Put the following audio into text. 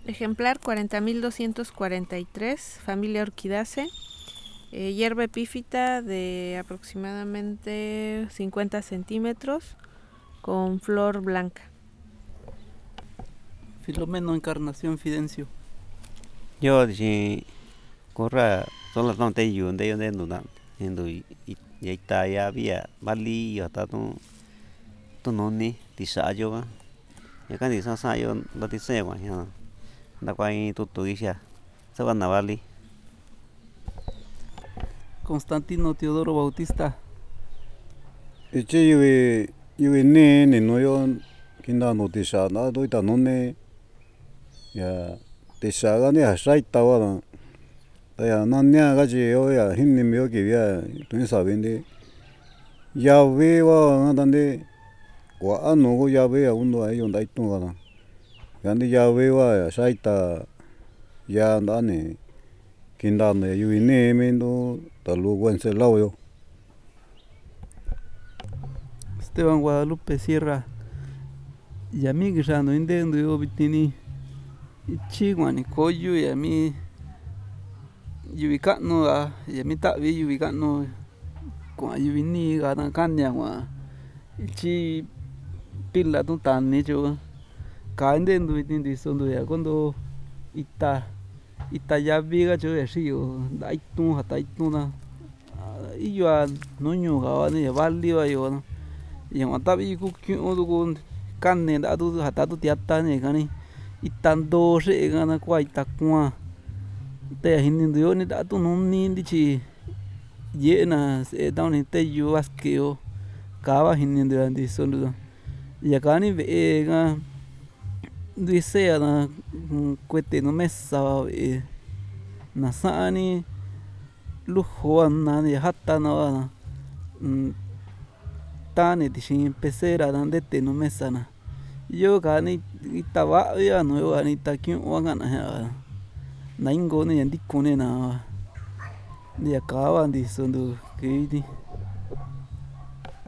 Ejemplar 40.243, familia Orchidaceae. Hierba epífita de aproximadamente 50 centímetros con flor blanca. Filomeno Encarnación Fidencio. Yo si corra son las no te yunde yunde nuna endo y ta ya vía bali yo ta tu noni ti sa yo ga ya kan di sa yo lo ti se wa ya da kwai tu isha se va na bali. Constantino Teodoro Bautista. Ichi yui ni no yo kinda no ti sa na do ta no ne ya ti sa ga ne ha sai ta wa ya na nya ga ji yo ya hin ni myo ki ya tu sa bin de ya we wa na dan de wa no go ya we ya uno ai on dai tu ga na ya ni ya we wa ya sai ta ya na ne kinda ne yui ne me no ta lu wen se lao yo. Esteban Guadalupe Sierra. Yami gisano indendo yo bitini ichiguani koyu yami yubicano a yami tavi yubicano kwa yubini gana kanya wa ichi pila tu tani cho ka indendo bitini sondo ya kondo ita yavi ga cho ya shio dai tu hata itu na iyo nuño ga ni vali wa yo yang tavi ku kyu du kane da du hata tu tiata ne gani itando she gana kwa itakwa te hinindo yo ni da tu no ni ndichi yena se da ni te yu askeo kava hinindo andi sondo ya kani ve ga dice na kuete no mesa na sani lujo na ni hata na tane tishin pecera dande te no mesa na yo gani itaba ya no yo gani takyu wa gana ya na ingo ne ndikune na ni akaba ndi sondo kidi